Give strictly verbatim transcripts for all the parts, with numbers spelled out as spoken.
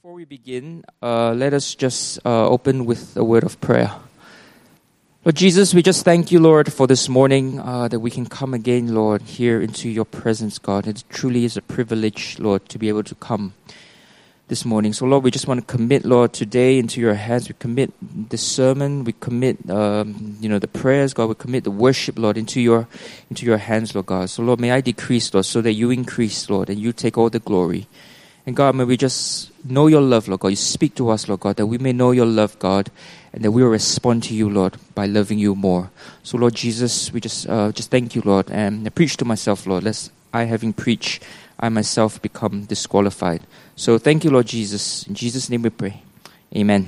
Before we begin, uh, let us just uh, open with a word of prayer. Lord Jesus, we just thank you, Lord, for this morning uh, that we can come again, Lord, here into your presence, God. It truly is a privilege, Lord, to be able to come this morning. So, Lord, we just want to commit, Lord, today into your hands. We commit this sermon. We commit, um, you know, the prayers, God. We commit the worship, Lord, into your into your hands, Lord God. So, Lord, may I decrease, Lord, so that you increase, Lord, and you take all the glory. And God, may we just know your love, Lord God. You speak to us, Lord God, that we may know your love, God, and that we will respond to you, Lord, by loving you more. So, Lord Jesus, we just uh, just thank you, Lord. And I preach to myself, Lord, lest I, having preached, I myself become disqualified. So thank you, Lord Jesus. In Jesus' name we pray. Amen.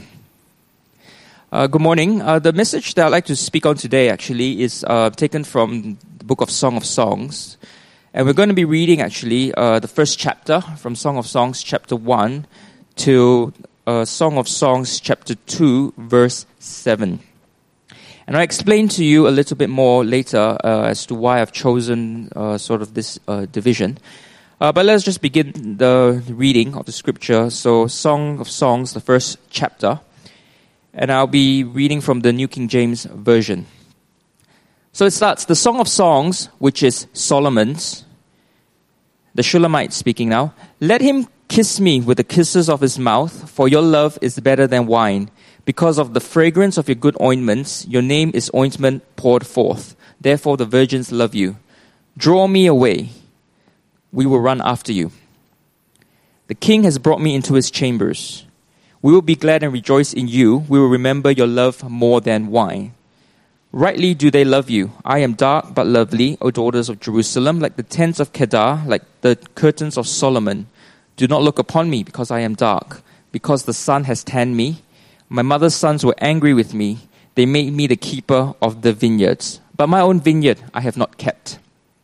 Uh, good morning. Uh, the message that I'd like to speak on today actually is uh, taken from the book of Song of Songs. And we're going to be reading actually uh, the first chapter from Song of Songs chapter one to uh, Song of Songs chapter two verse seven. And I'll explain to you a little bit more later uh, as to why I've chosen uh, sort of this uh, division. Uh, but let's just begin the reading of the scripture. So Song of Songs, the first chapter. And I'll be reading from the New King James Version. So it starts, the Song of Songs, which is Solomon's, the Shulamite speaking now. Let him kiss me with the kisses of his mouth, for your love is better than wine. Because of the fragrance of your good ointments, your name is ointment poured forth. Therefore the virgins love you. Draw me away. We will run after you. The king has brought me into his chambers. We will be glad and rejoice in you. We will remember your love more than wine. Rightly do they love you. I am dark but lovely, O daughters of Jerusalem, like the tents of Kedar, like the curtains of Solomon. Do not look upon me because I am dark, because the sun has tanned me. My mother's sons were angry with me. They made me the keeper of the vineyards. But my own vineyard I have not kept.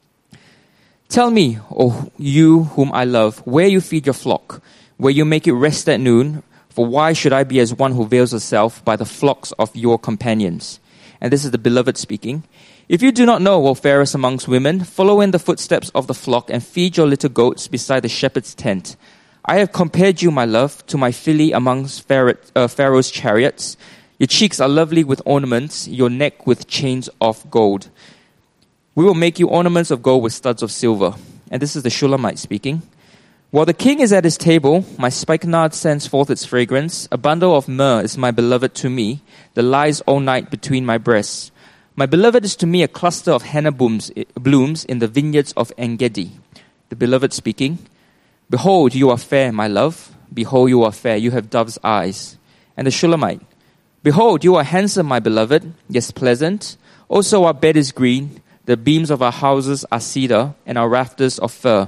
Tell me, O you whom I love, where you feed your flock, where you make it rest at noon. For why should I be as one who veils herself by the flocks of your companions? And this is the beloved speaking. If you do not know, O fairest amongst women, follow in the footsteps of the flock and feed your little goats beside the shepherd's tent. I have compared you, my love, to my filly amongst Pharaoh's chariots. Your cheeks are lovely with ornaments, your neck with chains of gold. We will make you ornaments of gold with studs of silver. And this is the Shulamite speaking. While the king is at his table, my spikenard sends forth its fragrance. A bundle of myrrh is my beloved to me, that lies all night between my breasts. My beloved is to me a cluster of henna blooms, blooms in the vineyards of En-gedi. The beloved speaking. Behold, you are fair, my love. Behold, you are fair. You have dove's eyes. And the Shulamite. Behold, you are handsome, my beloved. Yes, pleasant. Also our bed is green. The beams of our houses are cedar, and our rafters of fir.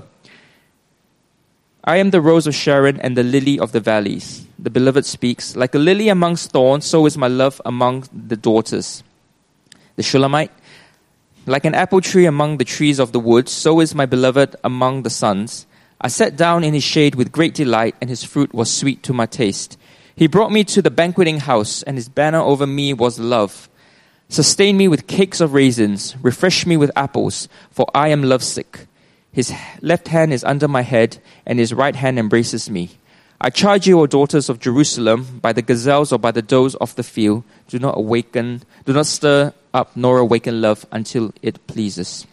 I am the rose of Sharon and the lily of the valleys. The beloved speaks, like a lily amongst thorns, so is my love among the daughters. The Shulamite, like an apple tree among the trees of the woods, so is my beloved among the sons. I sat down in his shade with great delight, and his fruit was sweet to my taste. He brought me to the banqueting house, and his banner over me was love. Sustain me with cakes of raisins, refresh me with apples, for I am lovesick. His left hand is under my head, and his right hand embraces me. I charge you, O daughters of Jerusalem, by the gazelles or by the does of the field, do not awaken, do not stir up nor awaken love until it pleases.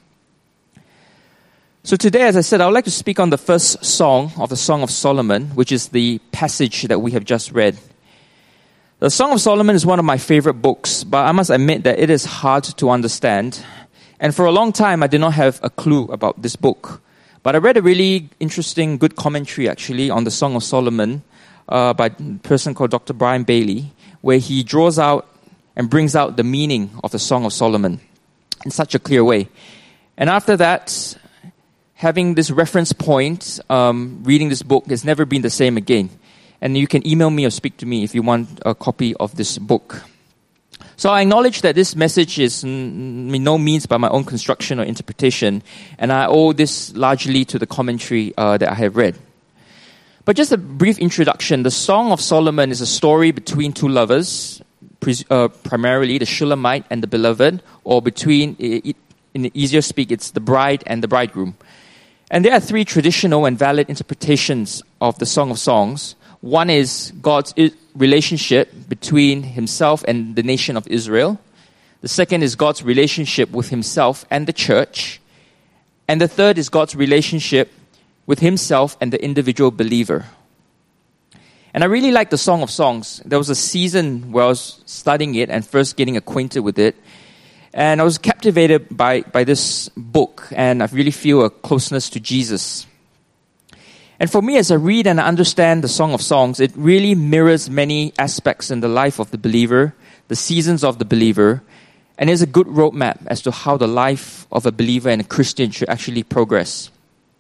So today, as I said, I would like to speak on the first song of the Song of Solomon, which is the passage that we have just read. The Song of Solomon is one of my favorite books, but I must admit that it is hard to understand. And for a long time, I did not have a clue about this book. But I read a really interesting, good commentary, actually, on the Song of Solomon uh, by a person called Doctor Brian Bailey, where he draws out and brings out the meaning of the Song of Solomon in such a clear way. And after that, having this reference point, um, reading this book has never been the same again. And you can email me or speak to me if you want a copy of this book. So I acknowledge that this message is in no means by my own construction or interpretation, and I owe this largely to the commentary uh, that I have read. But just a brief introduction. The Song of Solomon is a story between two lovers, pre- uh, primarily the Shulamite and the beloved, or between, it, in easier speak, it's the bride and the bridegroom. And there are three traditional and valid interpretations of the Song of Songs. One is God's relationship between himself and the nation of Israel. The second is God's relationship with himself and the church. And the third is God's relationship with himself and the individual believer. And I really like the Song of Songs. There was a season where I was studying it and first getting acquainted with it. And I was captivated by, by this book, and I really feel a closeness to Jesus. And for me, as I read and I understand the Song of Songs, it really mirrors many aspects in the life of the believer, the seasons of the believer, and is a good roadmap as to how the life of a believer and a Christian should actually progress.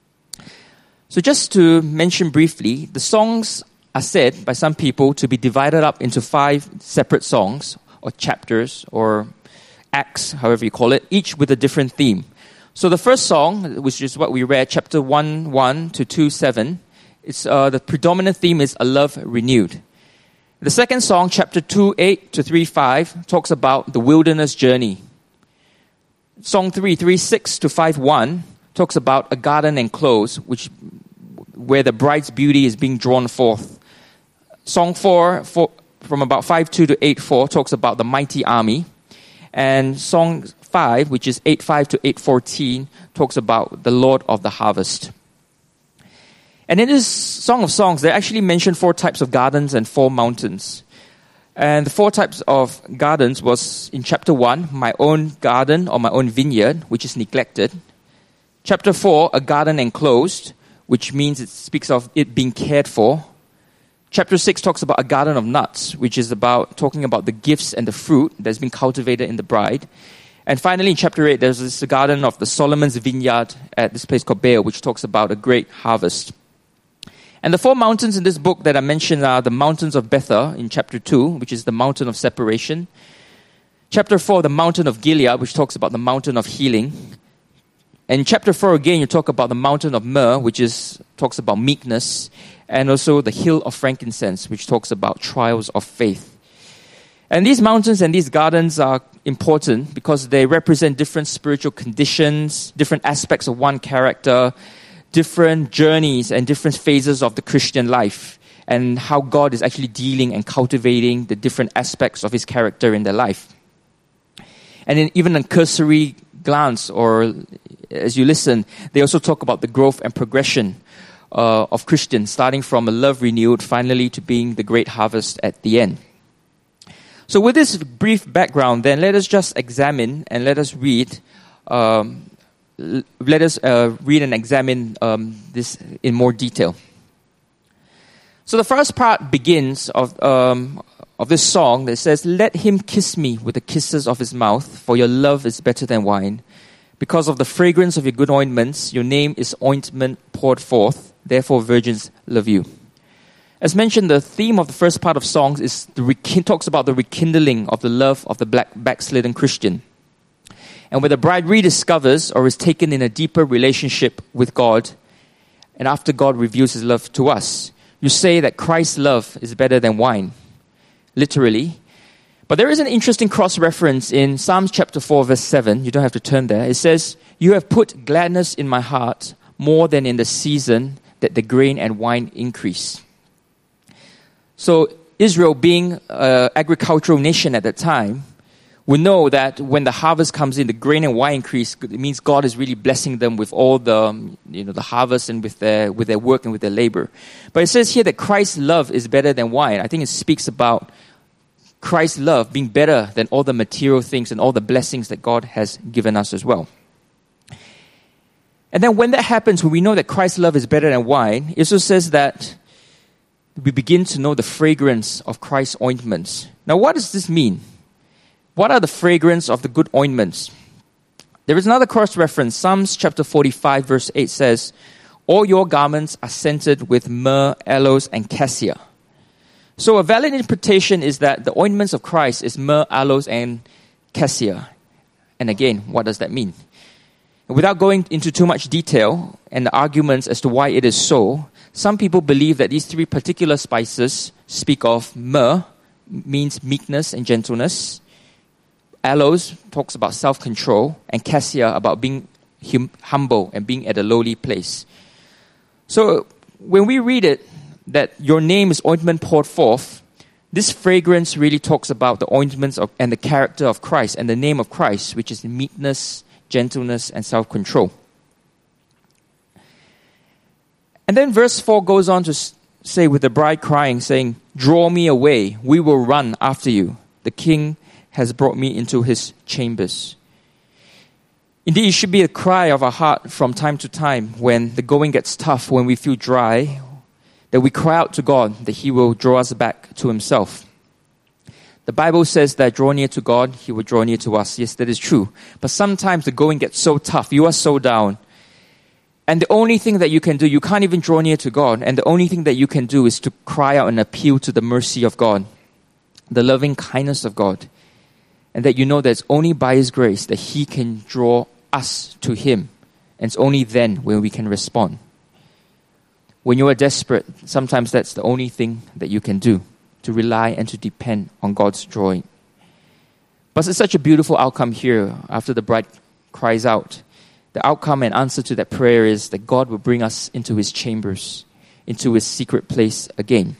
So just to mention briefly, the songs are said by some people to be divided up into five separate songs, or chapters, or acts, however you call it, each with a different theme. So the first song, which is what we read, chapter one one to two seven, it's, uh, the predominant theme is a love renewed. The second song, chapter two eight to three five, talks about the wilderness journey. Song three three six to five one talks about a garden enclosed, which where the bride's beauty is being drawn forth. Song four, four from about five two to eight four, talks about the mighty army. And song five, which is eight five to eight fourteen, talks about the Lord of the harvest. And in this Song of Songs, they actually mention four types of gardens and four mountains. And the four types of gardens was in chapter one, my own garden or my own vineyard, which is neglected. Chapter four, a garden enclosed, which means it speaks of it being cared for. Chapter six talks about a garden of nuts, which is about talking about the gifts and the fruit that's been cultivated in the bride. And finally, in chapter eight, there's this garden of the Solomon's vineyard at this place called Baal, which talks about a great harvest. And the four mountains in this book that I mentioned are the mountains of Bethel in chapter two, which is the mountain of separation. Chapter four, the mountain of Gilead, which talks about the mountain of healing. And in chapter four again, you talk about the mountain of myrrh, which is talks about meekness. And also the hill of frankincense, which talks about trials of faith. And these mountains and these gardens are important because they represent different spiritual conditions, different aspects of one character, different journeys and different phases of the Christian life, and how God is actually dealing and cultivating the different aspects of his character in their life. And in even a cursory glance, or as you listen, they also talk about the growth and progression Uh, of Christians, starting from a love renewed, finally to being the great harvest at the end. So with this brief background, then let us just examine and let us read, um, l- let us uh, read and examine um, this in more detail. So the first part begins of um, of this song that says, "Let him kiss me with the kisses of his mouth, for your love is better than wine. Because of the fragrance of your good ointments, your name is ointment poured forth. Therefore, virgins love you." As mentioned, the theme of the first part of songs is the re- talks about the rekindling of the love of the black backslidden Christian. And where the bride rediscovers or is taken in a deeper relationship with God, and after God reveals his love to us, you say that Christ's love is better than wine, literally. But there is an interesting cross-reference in Psalms chapter four, verse seven. You don't have to turn there. It says, "You have put gladness in my heart more than in the season that the grain and wine increase." So Israel, being an agricultural nation at that time, we know that when the harvest comes in, the grain and wine increase, it means God is really blessing them with all the, you know, the harvest and with their with their work and with their labor. But it says here that Christ's love is better than wine. I think it speaks about Christ's love being better than all the material things and all the blessings that God has given us as well. And then when that happens, when we know that Christ's love is better than wine, it also says that we begin to know the fragrance of Christ's ointments. Now, what does this mean? What are the fragrance of the good ointments? There is another cross-reference. Psalms chapter forty-five, verse eight says, "All your garments are scented with myrrh, aloes, and cassia." So a valid interpretation is that the ointments of Christ is myrrh, aloes, and cassia. And again, what does that mean? Without going into too much detail and the arguments as to why it is so, some people believe that these three particular spices speak of myrrh, means meekness and gentleness. Aloes talks about self-control, and cassia about being hum- humble and being at a lowly place. So when we read it, that your name is ointment poured forth, this fragrance really talks about the ointments of, and the character of Christ and the name of Christ, which is meekness, gentleness, and self-control. And then verse four goes on to say, with the bride crying, saying, "Draw me away, we will run after you. The king has brought me into his chambers." Indeed, it should be a cry of our heart from time to time when the going gets tough, when we feel dry, that we cry out to God that He will draw us back to Himself. The Bible says that draw near to God, He will draw near to us. Yes, that is true. But sometimes the going gets so tough, you are so down, and the only thing that you can do, you can't even draw near to God, and the only thing that you can do is to cry out and appeal to the mercy of God, the loving kindness of God, and that you know that it's only by His grace that He can draw us to Him, and it's only then when we can respond. When you are desperate, sometimes that's the only thing that you can do, to rely and to depend on God's drawing. But it's such a beautiful outcome here after the bride cries out. The outcome and answer to that prayer is that God will bring us into His chambers, into His secret place again.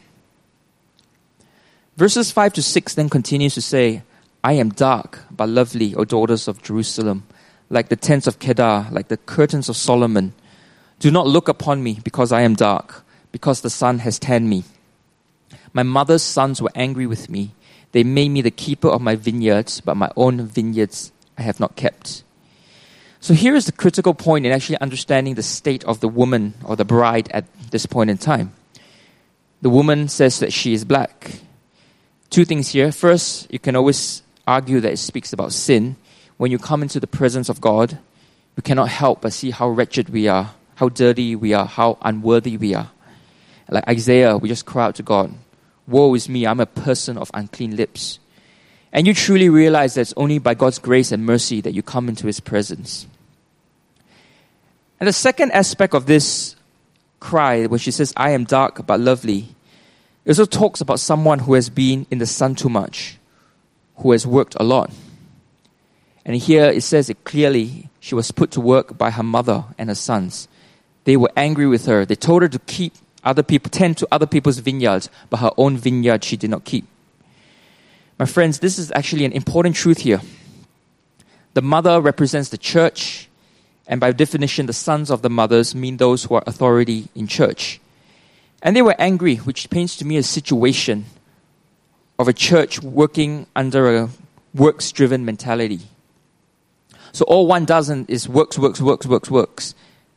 Verses five to six then continues to say, "I am dark but lovely, O daughters of Jerusalem, like the tents of Kedar, like the curtains of Solomon. Do not look upon me because I am dark, because the sun has tanned me. My mother's sons were angry with me. They made me the keeper of my vineyards, but my own vineyards I have not kept." So here is the critical point in actually understanding the state of the woman or the bride at this point in time. The woman says that she is black. Two things here. First, you can always argue that it speaks about sin. When you come into the presence of God, we cannot help but see how wretched we are, how dirty we are, how unworthy we are. Like Isaiah, we just cry out to God, "Woe is me, I'm a person of unclean lips." And you truly realize that it's only by God's grace and mercy that you come into His presence. And the second aspect of this cry, when she says, "I am dark but lovely," it also talks about someone who has been in the sun too much, who has worked a lot. And here it says it clearly, she was put to work by her mother and her sons. They were angry with her. They told her to keep other people, tend to other people's vineyards, but her own vineyard she did not keep. My friends, this is actually an important truth here. The mother represents the church, and by definition, the sons of the mothers mean those who are authority in church. And they were angry, which paints to me a situation of a church working under a works-driven mentality. So all one does is works, works, works, works, works.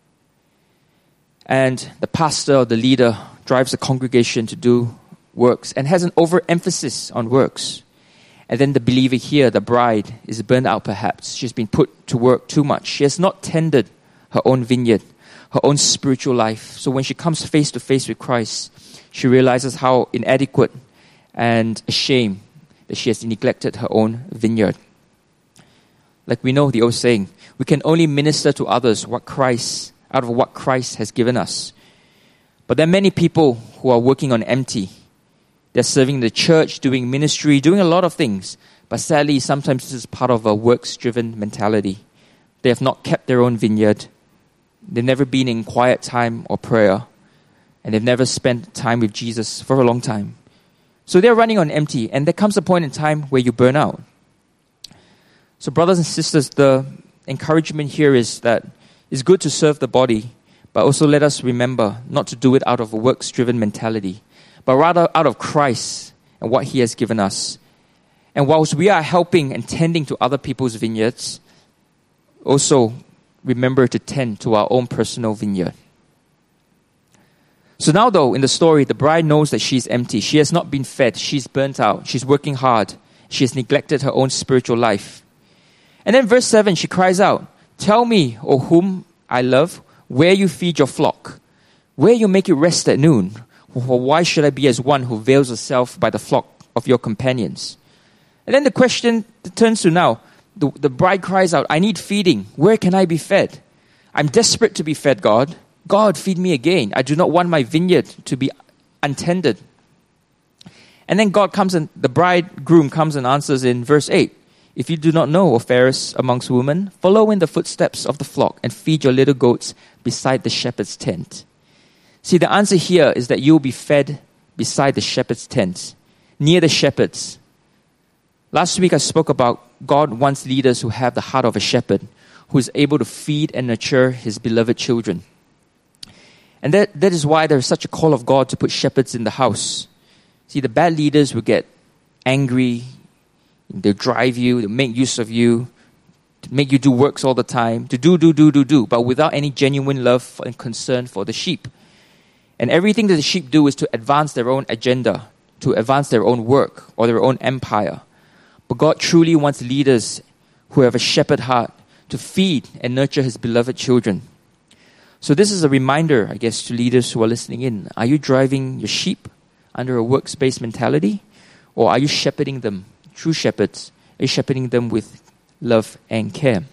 And the pastor or the leader drives the congregation to do works and has an overemphasis on works. And then the believer here, the bride, is burnt out perhaps. She's been put to work too much. She has not tended her own vineyard, her own spiritual life. So when she comes face to face with Christ, she realizes how inadequate and ashamed that she has neglected her own vineyard. Like we know the old saying, we can only minister to others what Christ, out of what Christ has given us. But there are many people who are working on empty. They're serving the church, doing ministry, doing a lot of things. But sadly, sometimes this is part of a works-driven mentality. They have not kept their own vineyard. They've never been in quiet time or prayer. And they've never spent time with Jesus for a long time. So they're running on empty. And there comes a point in time where you burn out. So brothers and sisters, the encouragement here is that it's good to serve the body, but also let us remember not to do it out of a works-driven mentality, but rather out of Christ and what He has given us. And whilst we are helping and tending to other people's vineyards, also remember to tend to our own personal vineyard. So now though, in the story, the bride knows that she's empty. She has not been fed. She's burnt out. She's working hard. She has neglected her own spiritual life. And then verse seven, she cries out, "Tell me, O whom I love, where you feed your flock, where you make it rest at noon. For why should I be as one who veils herself by the flock of your companions?" And then the question turns to now, the, the bride cries out, "I need feeding. Where can I be fed? I'm desperate to be fed, God. God, feed me again. I do not want my vineyard to be untended." And then God comes and the bridegroom comes and answers in verse eight. "If you do not know, O fairest amongst women, follow in the footsteps of the flock and feed your little goats beside the shepherd's tent." See, the answer here is that you will be fed beside the shepherd's tent, near the shepherds. Last week I spoke about God wants leaders who have the heart of a shepherd, who is able to feed and nurture his beloved children. And that, that is why there is such a call of God to put shepherds in the house. See, the bad leaders will get angry, they'll drive you, they'll make use of you, to make you do works all the time, to do, do, do, do, do, but without any genuine love and concern for the sheep. And everything that the sheep do is to advance their own agenda, to advance their own work or their own empire. But God truly wants leaders who have a shepherd heart to feed and nurture his beloved children. So this is a reminder, I guess, to leaders who are listening in. Are you driving your sheep under a works-based mentality? Or are you shepherding them, true shepherds? Are you shepherding them with love and care?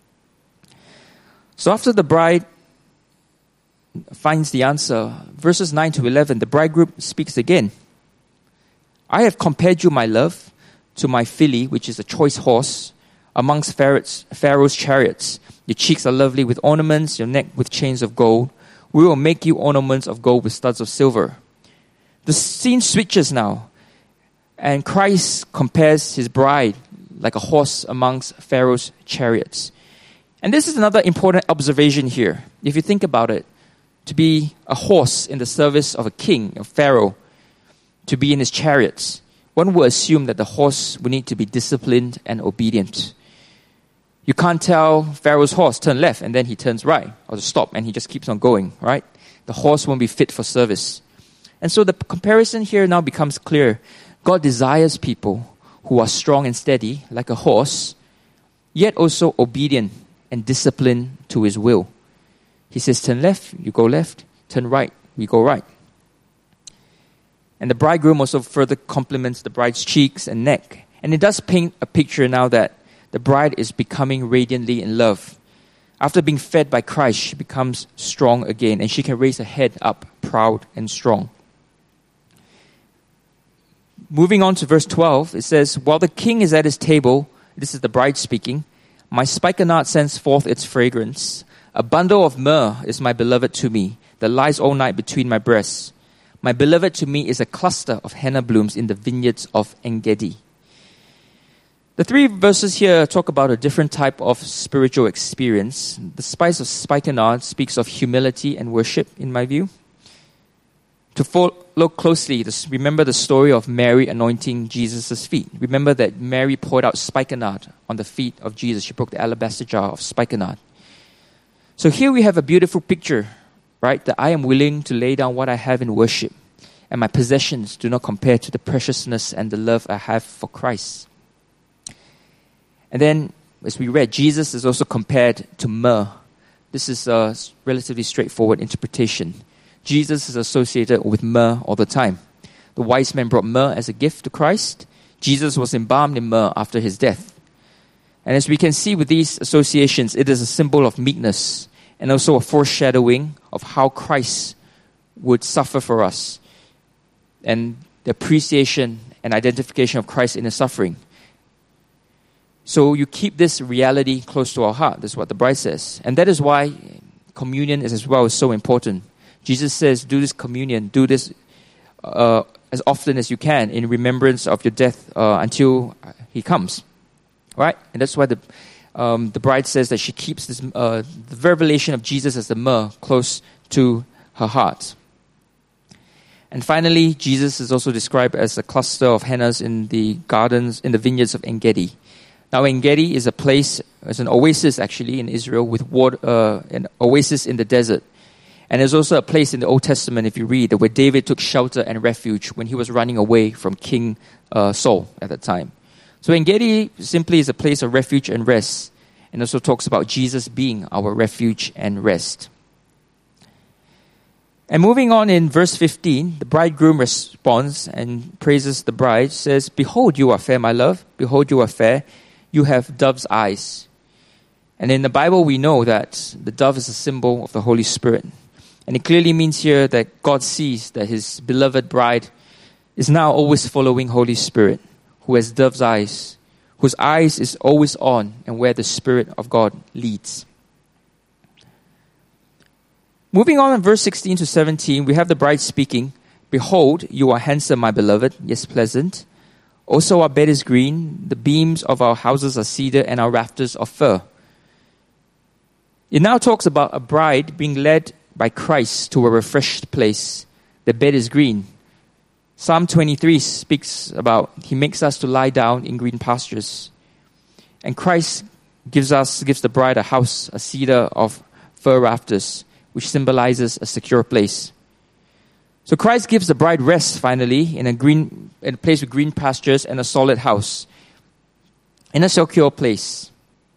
So after the bride finds the answer, verses nine to eleven, the bridegroom speaks again. I have compared you, my love, to my filly, which is a choice horse, amongst Pharaoh's chariots. Your cheeks are lovely with ornaments, your neck with chains of gold. We will make you ornaments of gold with studs of silver. The scene switches now, and Christ compares his bride like a horse amongst Pharaoh's chariots. And this is another important observation here. If you think about it, to be a horse in the service of a king, of Pharaoh, to be in his chariots, one would assume that the horse would need to be disciplined and obedient. You can't tell Pharaoh's horse, turn left, and then he turns right, or to stop, and he just keeps on going, right? The horse won't be fit for service. And so the comparison here now becomes clear. God desires people who are strong and steady, like a horse, yet also obedient and disciplined to his will. He says, turn left, you go left. Turn right, we go right. And the bridegroom also further compliments the bride's cheeks and neck. And it does paint a picture now that the bride is becoming radiantly in love. After being fed by Christ, she becomes strong again, and she can raise her head up, proud and strong. Moving on to verse twelve, it says, while the king is at his table, this is the bride speaking, my spikenard sends forth its fragrance. A bundle of myrrh is my beloved to me, that lies all night between my breasts. My beloved to me is a cluster of henna blooms in the vineyards of En-gedi. The three verses here talk about a different type of spiritual experience. The spice of spikenard speaks of humility and worship, in my view. To follow closely, remember the story of Mary anointing Jesus' feet. Remember that Mary poured out spikenard on the feet of Jesus. She broke the alabaster jar of spikenard. So here we have a beautiful picture, right? That I am willing to lay down what I have in worship, and my possessions do not compare to the preciousness and the love I have for Christ. And then, as we read, Jesus is also compared to myrrh. This is a relatively straightforward interpretation. Jesus is associated with myrrh all the time. The wise men brought myrrh as a gift to Christ. Jesus was embalmed in myrrh after his death. And as we can see with these associations, it is a symbol of meekness and also a foreshadowing of how Christ would suffer for us and the appreciation and identification of Christ in his suffering. So you keep this reality close to our heart. That's what the bride says. And that is why communion is as well is so important. Jesus says, do this communion, do this uh, as often as you can in remembrance of your death uh, until he comes. Right? And that's why the um, the bride says that she keeps this uh, the revelation of Jesus as the myrrh close to her heart. And finally, Jesus is also described as a cluster of hennas in the gardens, in the vineyards of En-gedi. Now, En-gedi is a place, it's an oasis actually in Israel with water, uh, an oasis in the desert. And there's also a place in the Old Testament, if you read, where David took shelter and refuge when he was running away from King uh, Saul at that time. So En-gedi simply is a place of refuge and rest, and also talks about Jesus being our refuge and rest. And moving on in verse fifteen, the bridegroom responds and praises the bride, says, behold, you are fair, my love. Behold, you are fair. You have dove's eyes. And in the Bible, we know that the dove is a symbol of the Holy Spirit. And it clearly means here that God sees that his beloved bride is now always following Holy Spirit, who has dove's eyes, whose eyes is always on and where the Spirit of God leads. Moving on in verse sixteen to seventeen, we have the bride speaking. Behold, you are handsome, my beloved, yes, pleasant. Also our bed is green, the beams of our houses are cedar, and our rafters of fir. It now talks about a bride being led by Christ to a refreshed place. The bed is green. Psalm twenty-three speaks about He makes us to lie down in green pastures. And Christ gives us, gives the bride a house, a cedar of fir rafters, which symbolizes a secure place. So Christ gives the bride rest finally in a green, in a place with green pastures and a solid house, in a secure place.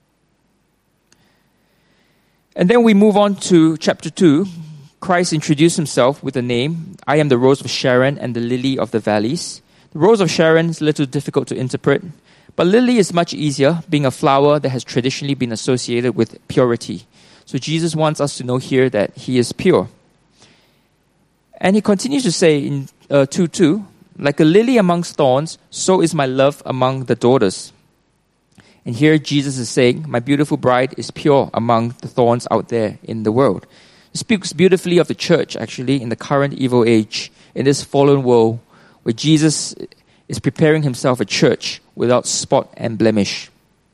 And then we move on to chapter two. Christ introduced himself with the name, I am the rose of Sharon and the lily of the valleys. The rose of Sharon is a little difficult to interpret, but lily is much easier, being a flower that has traditionally been associated with purity. So Jesus wants us to know here that he is pure. And he continues to say in uh, two two, like a lily amongst thorns, so is my love among the daughters. And here Jesus is saying, my beautiful bride is pure among the thorns out there in the world. It speaks beautifully of the church, actually, in the current evil age, in this fallen world, where Jesus is preparing himself a church without spot and blemish.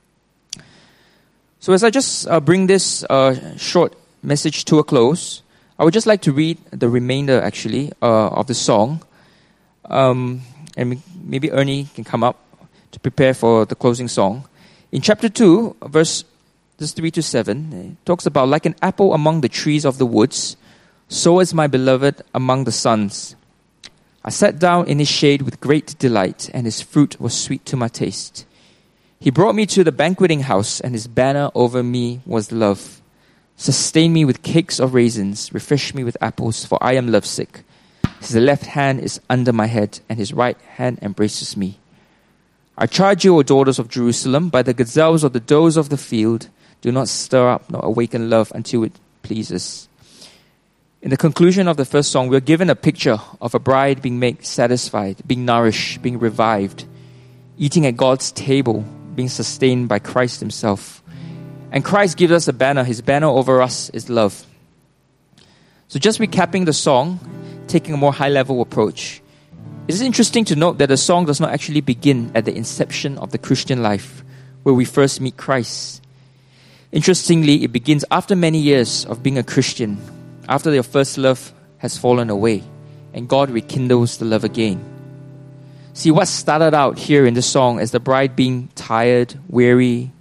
So as I just uh, bring this uh, short message to a close, I would just like to read the remainder, actually, uh, of the song. Um, and maybe Ernie can come up to prepare for the closing song. In chapter two, verse This three to seven, it talks about, like an apple among the trees of the woods, so is my beloved among the sons. I sat down in his shade with great delight, and his fruit was sweet to my taste. He brought me to the banqueting house, and his banner over me was love. Sustain me with cakes of raisins, refresh me with apples, for I am lovesick. His left hand is under my head, and his right hand embraces me. I charge you, O daughters of Jerusalem, by the gazelles of the does of the field, do not stir up nor awaken love until it pleases. In the conclusion of the first song, we are given a picture of a bride being made satisfied, being nourished, being revived, eating at God's table, being sustained by Christ himself. And Christ gives us a banner. His banner over us is love. So just recapping the song, taking a more high-level approach, it is interesting to note that the song does not actually begin at the inception of the Christian life, where we first meet Christ. Interestingly, it begins after many years of being a Christian, after your first love has fallen away, and God rekindles the love again. See, what started out here in the song as the bride being tired, weary,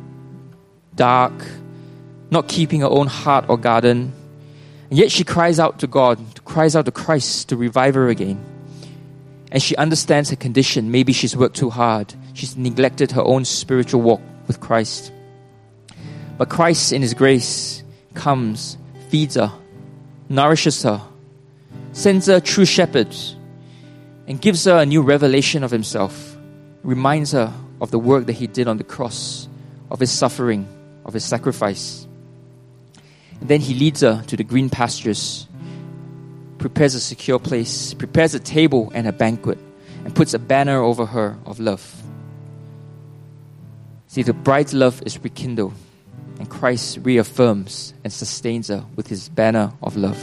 dark, not keeping her own heart or garden, and yet she cries out to God, cries out to Christ to revive her again. And she understands her condition. Maybe she's worked too hard. She's neglected her own spiritual walk with Christ. But Christ in his grace comes, feeds her, nourishes her, sends her true shepherd, and gives her a new revelation of himself, reminds her of the work that he did on the cross, of his suffering, of his sacrifice. And then he leads her to the green pastures, prepares a secure place, prepares a table and a banquet, and puts a banner over her of love. See, the bride's love is rekindled, and Christ reaffirms and sustains her with his banner of love.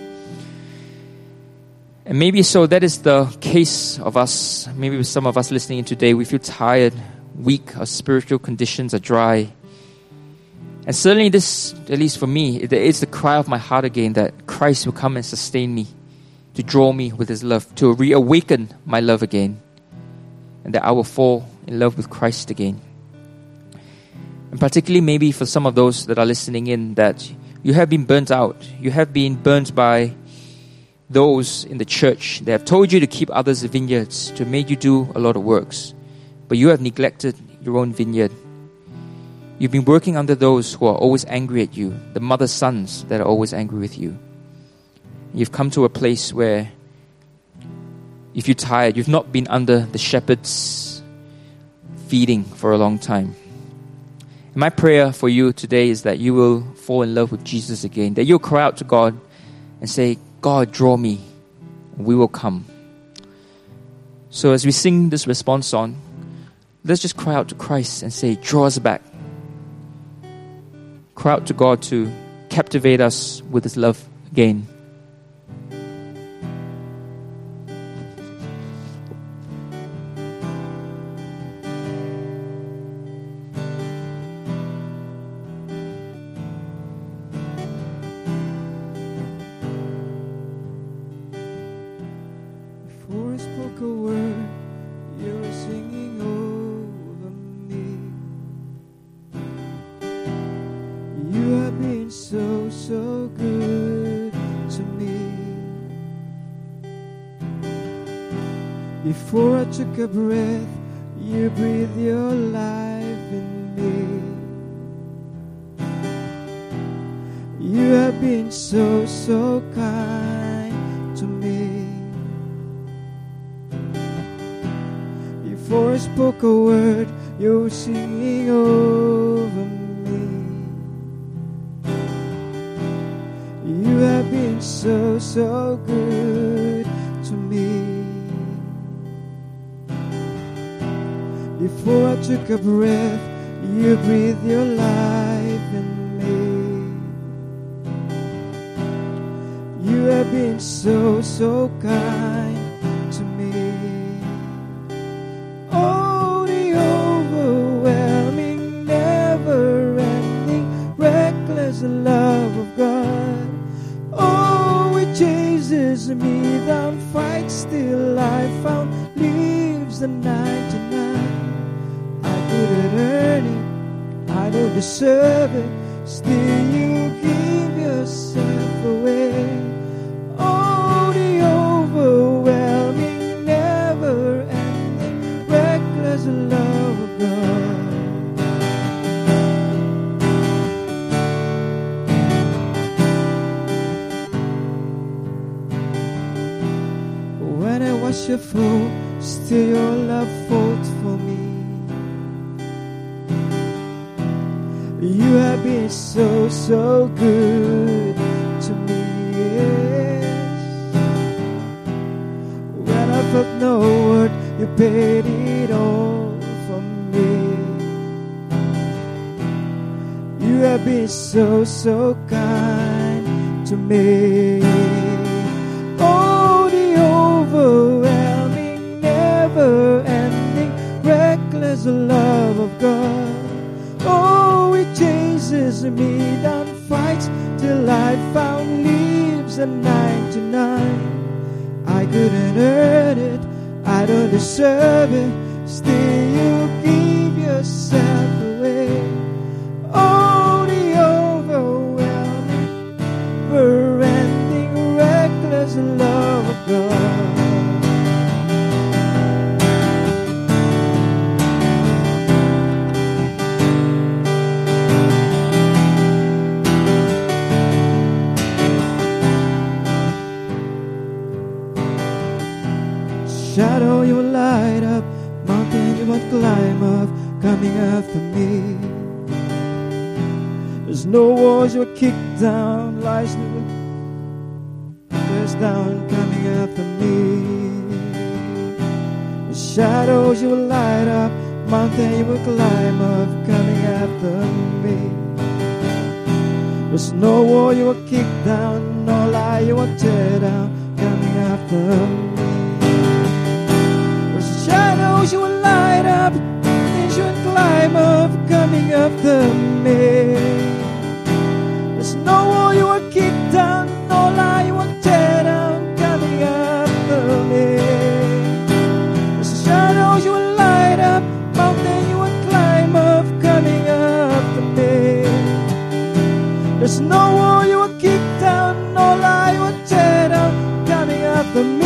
And maybe so that is the case of us. Maybe with some of us listening in today, we feel tired, weak, our spiritual conditions are dry. And certainly this, at least for me, it is the cry of my heart again that Christ will come and sustain me, to draw me with his love, to reawaken my love again, and that I will fall in love with Christ again. And particularly maybe for some of those that are listening in, that you have been burnt out. You have been burnt by those in the church. They have told you to keep others' vineyards, to make you do a lot of works. But you have neglected your own vineyard. You've been working under those who are always angry at you, the mother's sons that are always angry with you. You've come to a place where if you're tired, you've not been under the shepherd's feeding for a long time. And my prayer for you today is that you will fall in love with Jesus again, that you'll cry out to God and say, God, draw me, and we will come. So as we sing this response song, let's just cry out to Christ and say, draw us back. Cry out to God to captivate us with his love gain. Before I spoke a word, you were singing over me. You have been so, so good to me. Before I took a breath, you breathed your life in me. You have been so, so kind to me. Before I spoke a word, you were singing over me. You have been so, so good to me. Before I took a breath, you breathed your life in me. You have been so, so kind to me. Oh, the overwhelming, never-ending, reckless love of God. Oh, it chases me down, fights till I found, leaves the ninety-nine. I couldn't earn it, I don't deserve it, still you give yourself away. Oh, the overwhelming, never-ending, reckless love of God. When I was your foe, still your love fought for me. You have been so, so good to me, yes. When I felt no word, you paid it all for me. You have been so, so kind to me. Oh, the overwhelming, never-ending, reckless love of God. Oh, it chases me down, fights till I found, leaves at ninety-nine. I couldn't earn it, I don't deserve it, still you give yourself away. Oh, the overwhelming, never-ending, reckless love of God. Shadow you will light up, mountain you won't climb up, coming after me. There's no walls you will kick down, lies you will press down, coming after me. The shadows you will light up, mountain you will climb up, coming after me. There's no wall you will kick down, no lie you will tear down, coming after me. Shadows you will light up, things you will climb up, coming after me. There's no wall you will kick down, no lie you will tear down, coming after me. There's shadows you will light up, mountain you will climb up, coming after me. There's no wall you will kick down, no lie you will tear down, coming after me.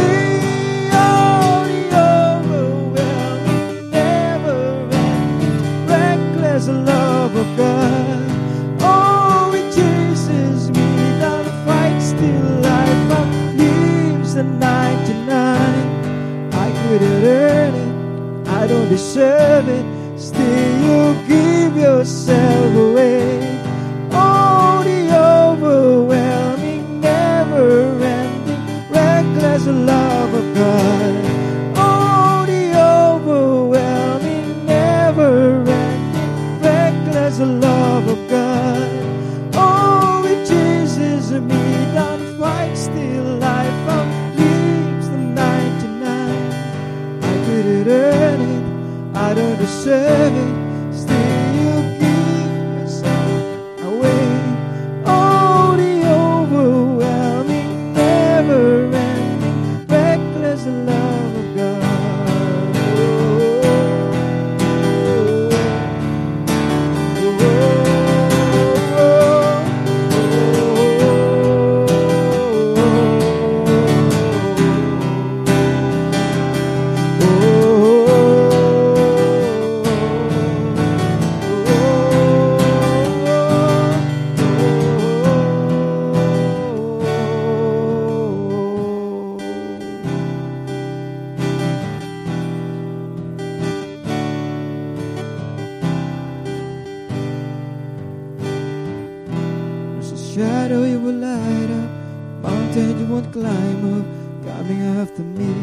The love of God. Oh, it chases me down, fights till I found, leaves the ninety-nine. I couldn't earn it, I don't deserve it, still you give yourself away. Oh, the overwhelming, never-ending, reckless love of God. Oh, the overwhelming, never-ending, the love of God. Oh, it chases me down, couldn't earn it, I don't deserve it. Still you give yourself away. Oh, the overwhelming, never-ending, reckless love of God. Shadow you will light up, mountain you won't climb up, coming after me.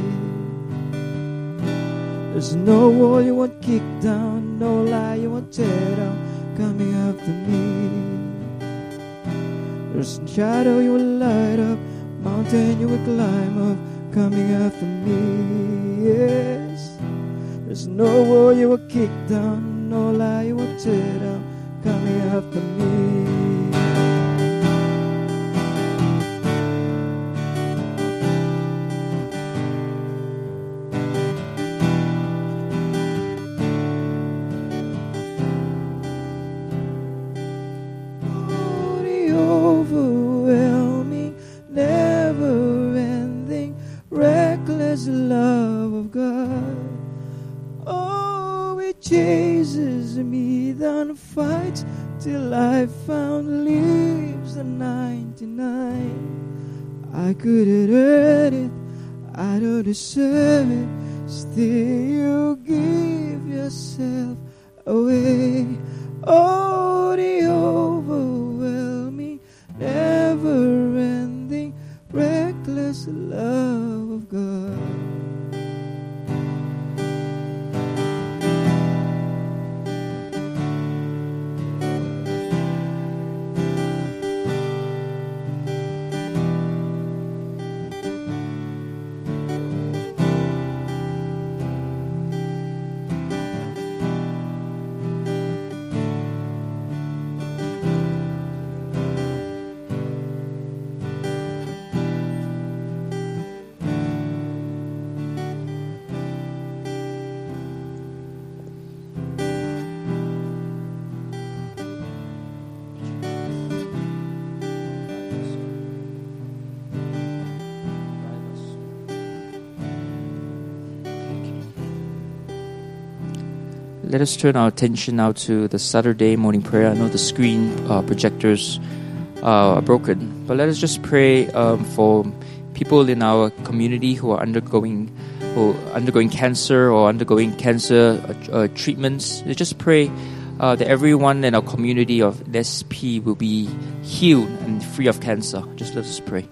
There's no wall you won't kick down, no lie you won't tear down, coming after me. There's a shadow you will light up, mountain you will climb up, coming after me. Yes, there's no wall you will kick down, no lie you won't tear down, coming after me. Overwhelming, never-ending, reckless love of God. Oh, it chases me down, fights till I found, leaves the ninety-nine. I couldn't earn it, I don't deserve it. Still you give yourself away. Oh, the overwhelming, never-ending, reckless love of God. Let us turn our attention now to the Saturday morning prayer. I know the screen uh, projectors uh, are broken, but let us just pray um, for people in our community who are undergoing who are undergoing cancer or undergoing cancer uh, uh, treatments. Let's just pray uh, that everyone in our community of S P will be healed and free of cancer. Just let us pray.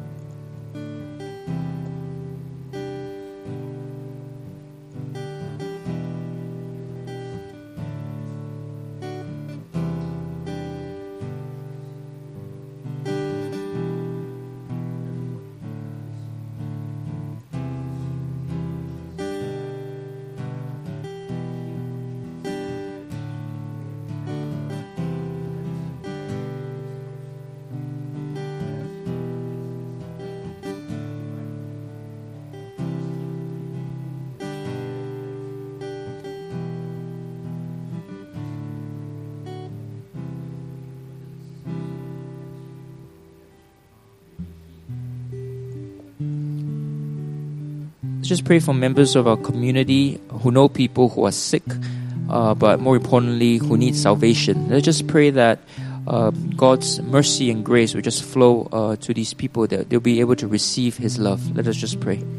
Just pray for members of our community who know people who are sick, uh, but more importantly, who need salvation. Let's just pray that uh, God's mercy and grace will just flow uh, to these people, that they'll be able to receive His love. Let us just pray.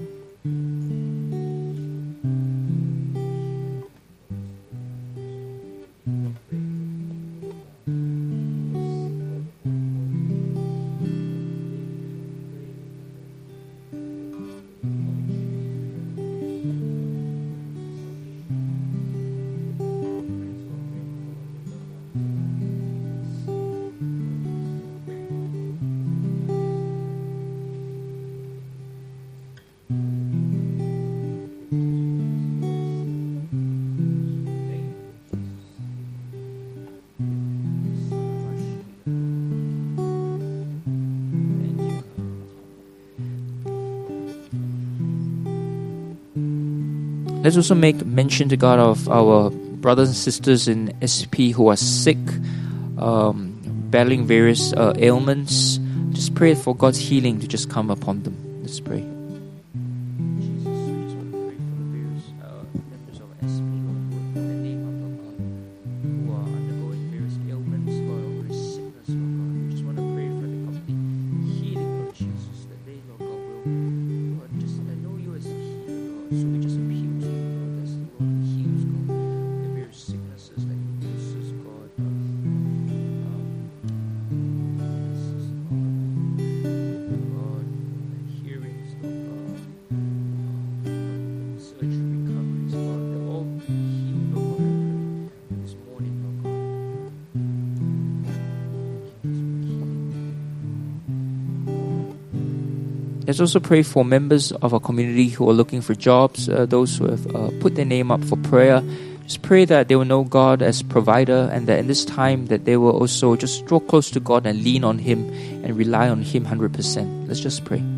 Let's also make mention to God of our brothers and sisters in S P who are sick, um, battling various uh, ailments. Just pray for God's healing to just come upon them. Let's pray. Let's also pray for members of our community who are looking for jobs, uh, those who have uh, put their name up for prayer. Just pray that they will know God as provider, and that in this time that they will also just draw close to God and lean on Him and rely on Him one hundred percent. Let's just pray.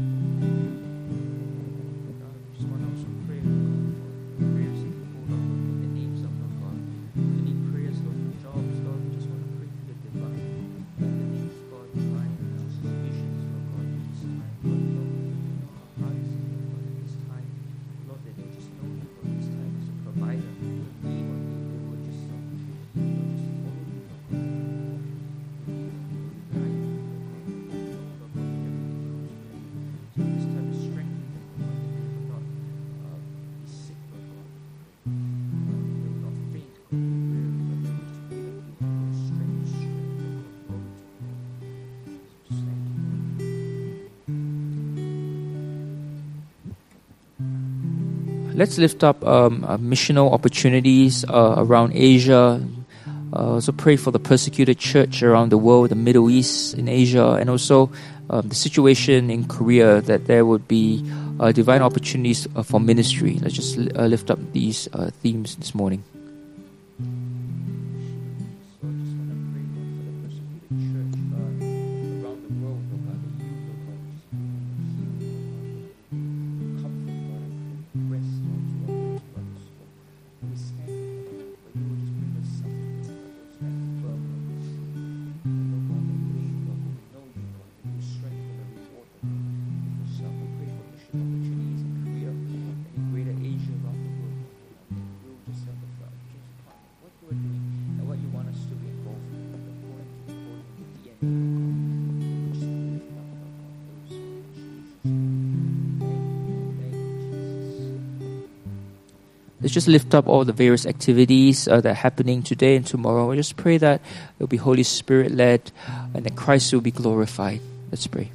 Let's lift up um, uh, missional opportunities uh, around Asia. Uh, also pray for the persecuted church around the world, the Middle East, in Asia, and also um, the situation in Korea, that there would be uh, divine opportunities uh, for ministry. Let's just uh, lift up these uh, themes this morning. Let's just lift up all the various activities uh, that are happening today and tomorrow. We just pray that it will be Holy Spirit led and that Christ will be glorified. Let's pray.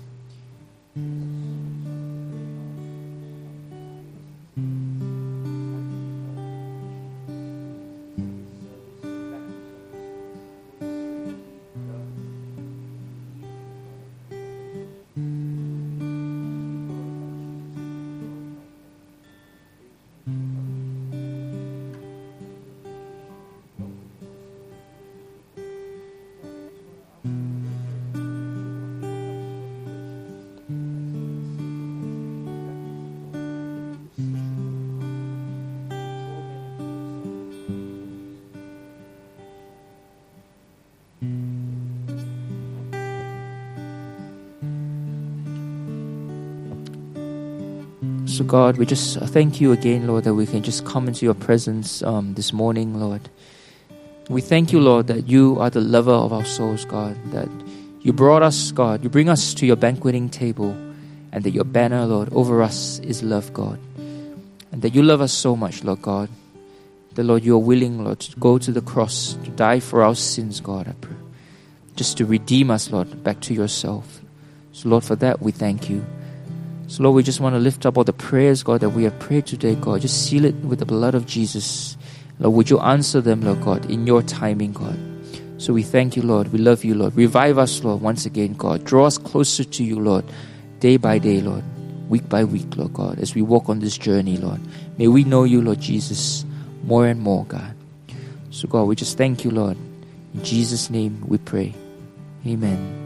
So God, we just thank you again, Lord, that we can just come into your presence um, this morning, Lord. We thank you, Lord, that you are the lover of our souls, God, that you brought us, God, you bring us to your banqueting table, and that your banner, Lord, over us is love, God. And that you love us so much, Lord God, that, Lord, you are willing, Lord, to go to the cross, to die for our sins, God, I pray. Just to redeem us, Lord, back to yourself. So, Lord, for that we thank you. So, Lord, we just want to lift up all the prayers, God, that we have prayed today, God. Just seal it with the blood of Jesus. Lord, would you answer them, Lord God, in your timing, God. So we thank you, Lord. We love you, Lord. Revive us, Lord, once again, God. Draw us closer to you, Lord, day by day, Lord, week by week, Lord God, as we walk on this journey, Lord. May we know you, Lord Jesus, more and more, God. So, God, we just thank you, Lord. In Jesus' name we pray. Amen.